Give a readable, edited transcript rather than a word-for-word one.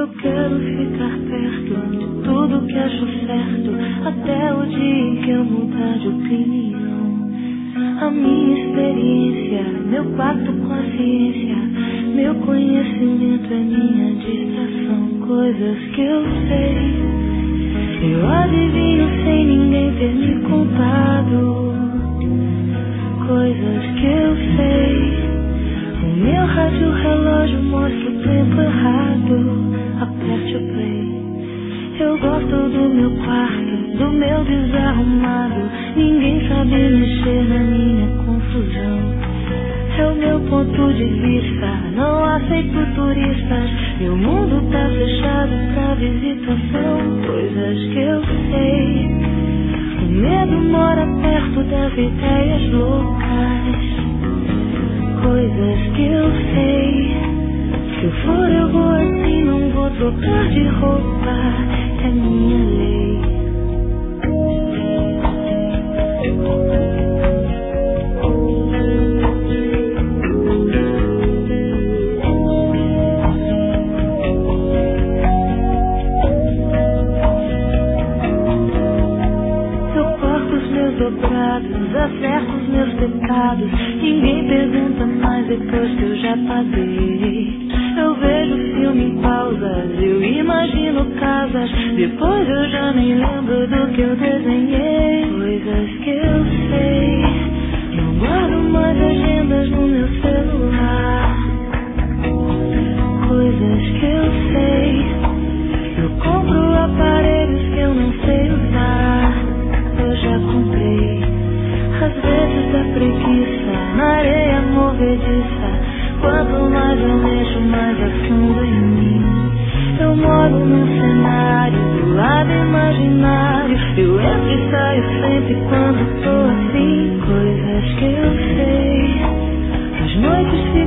Eu quero ficar perto de tudo que acho certo, até o dia em que eu mudar de opinião. A minha experiência, meu pacto com a ciência, meu conhecimento é minha distração. Coisas que eu sei, eu adivinho sem ninguém ter me contado. Coisas que eu sei, o meu rádio relógio mostra o tempo errado. Aperte o play. Eu gosto do meu quarto, do meu desarrumado. Ninguém sabe mexer na minha confusão. É o meu ponto de vista, não aceito turistas. Meu mundo tá fechado pra visitação. Coisas que eu sei, o medo mora perto das ideias loucas. Coisas que eu sei, se eu for eu vou assim, não vou trocar de roupa. É minha lei. Eu corto os meus dobrados, acerto os meus pecados. Ninguém pergunta mais depois que eu já paguei. Eu vejo filme em pausas, eu imagino casas. Depois eu já nem lembro do que eu desenhei. Coisas que eu sei, não guardo mais agendas no meu celular. Coisas que eu sei, eu compro aparelhos que eu não sei usar. Eu já comprei, às vezes dá preguiça, na areia movediça. Quanto mais eu mexo, mais afundo em mim. Eu moro num cenário do lado imaginário. Eu entro e saio sempre quando tô assim. Coisas que eu sei, as noites